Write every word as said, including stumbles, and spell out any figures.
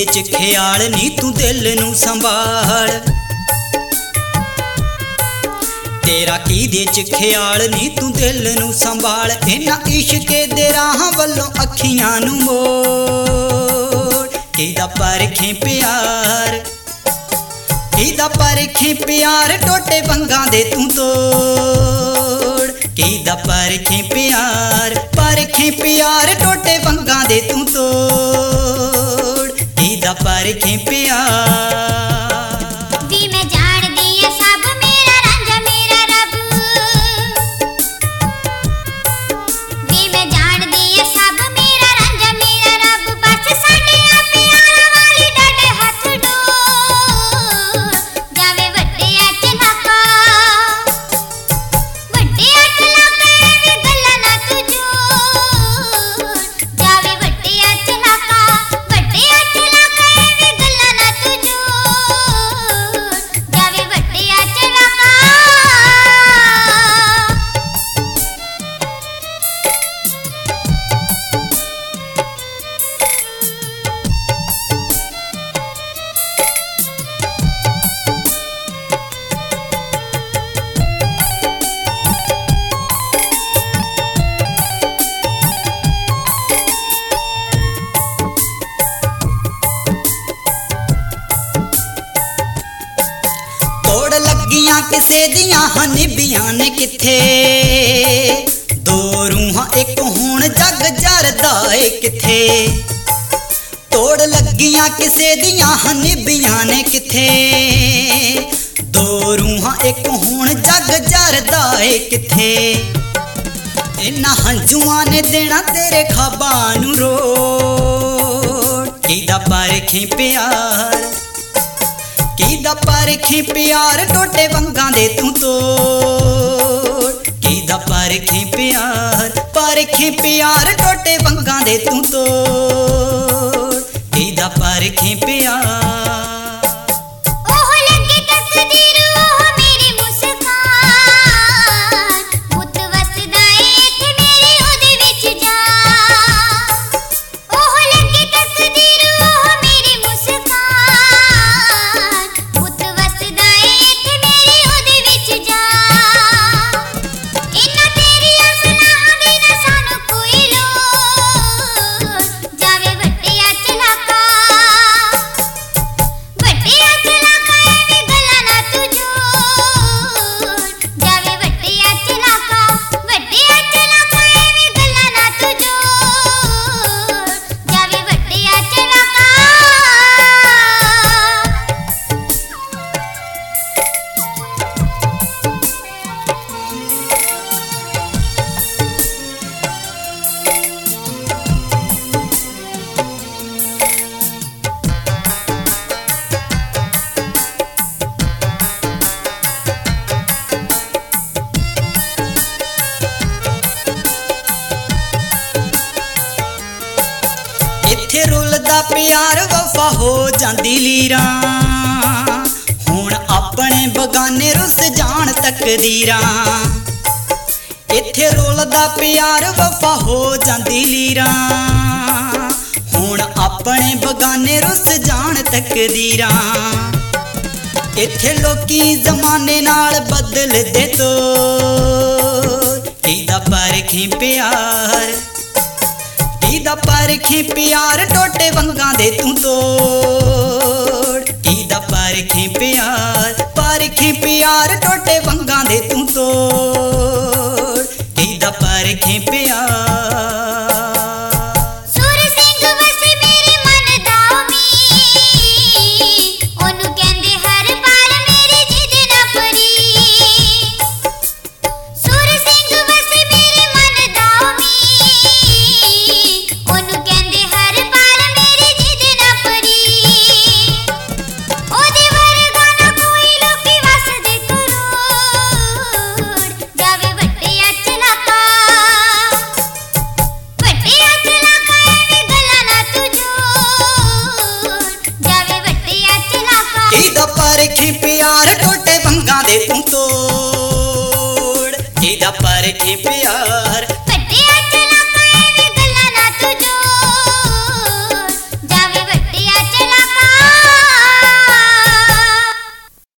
दे च ख्याल नी तू दिल नू संभाल। तेरा की दे च ख्याल नी तू दिल नू संभाल। इन्हां इश्के दे राह वल्लों अखियां नू मोड़। किदा परखें प्यार किदा परखें प्यार टोटे वंगां दे तू तोड़। किदा परखें प्यार परखें प्यार टोटे वंगां दे तू तोड़। किदा परखें प्यार किसे दियां हनिबियां ने किथे। दो रूहां एक होण जग जरदा ए किथे। तोड़ लगियां किसे दियां हनिबियां ने किथे। दो रूहां एक होण जग जरदा ए किथे। इन्हां हंजुआं ने देना तेरे ख्वाबां नू रोड़। किदा परखें प्यार किदा परखें प्यार टोटे वंगां दे तू तोड़। किदा परखें प्यार परखें प्यार टोटे वंगां दे तू तोड़। किदा परखें प्यार प्यार वफा हो जांदी लीरां। हुण अपने बगाने रुस जान तकदीरां। इत्थे रोलदा प्यार वफा हो जांदी लीरां। हुण अपने बगाने रुस जान तकदीरां। इत्थे लोकी जमाने नाल बदल दे तो। किदा परखें प्यार किदा परखें प्यार टोटे वंगां दे तू तोड़। किदा परखें प्यार परखें प्यार टोटे वंगां दे तू तोड़। किदा परखें प्यार परखें प्यार टोटे वंगां दे तू तोड़। किदा परखें प्यार